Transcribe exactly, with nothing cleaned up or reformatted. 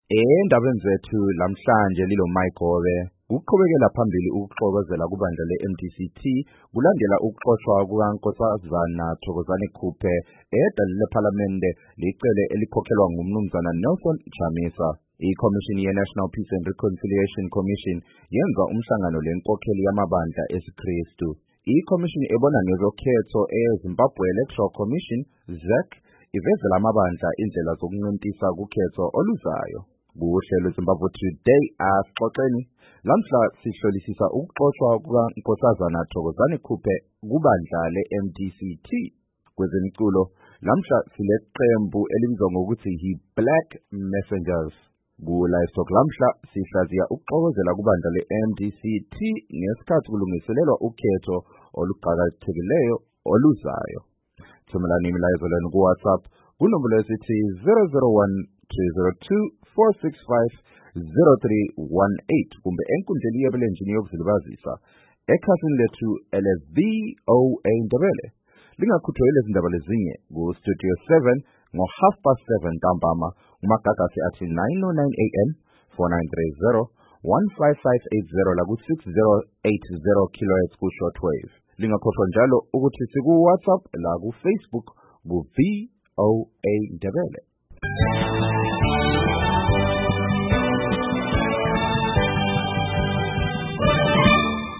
Endabeni zethu lamhlanje lilo Mike ukuqhubekela phambili ukuxokozela kubandla le-M D C T kulandela ukuxoshwa kukaNkosazana Thokozani Khuphe edale lePhalamende licele elikhokhelwa ngumnumzana Nelson Chamisa. I-Commission ye-National Peace and Reconciliation Commission yenza umhlangano lenkokheli yamabandla esiKristu. I-Commission ebona ngezokhetho e-Zimbabwe Electoral Commission Z E C ivezela amabandla indlela zokunqintisa kukhetho oluzayo. Kuhlelo Zimbabwe Today asixoxeni lamhla sihlolisisa ukuxoshwa kukaNkosazana Thokozani Khuphe kubandla le-M D C T. Kwezemiculo lamhla sileqembu elibizwa ngokuthi yi-Black Messengers. Ku-Live Talk lamhla sihlaziya ukuxokozela kubandla le-M D C T ngesikhathi kulungiselelwa ukhetho oluqhakathekileyo oluzayo. Thumelani imilayezo lenu ku-WhatsApp kunombolo esithi zero zero one two zero two four six five zero three one eight kumbe enkundleni yebulenjini yokuzilibazisa ekhasini lethu ele-V O A Ndebele. Lingakhuthwa lezi ndaba lezinye ku-Studio seven ngo-half past seven ntambama umagagasi athi nine oh nine A M four nine three zero one five five eight zero la ku-six zero eight zero kilohertz ku-shortwave. Lingakhohlwa njalo ukuthi siku-WhatsApp la ku-Facebook ku-V O A Ndebele.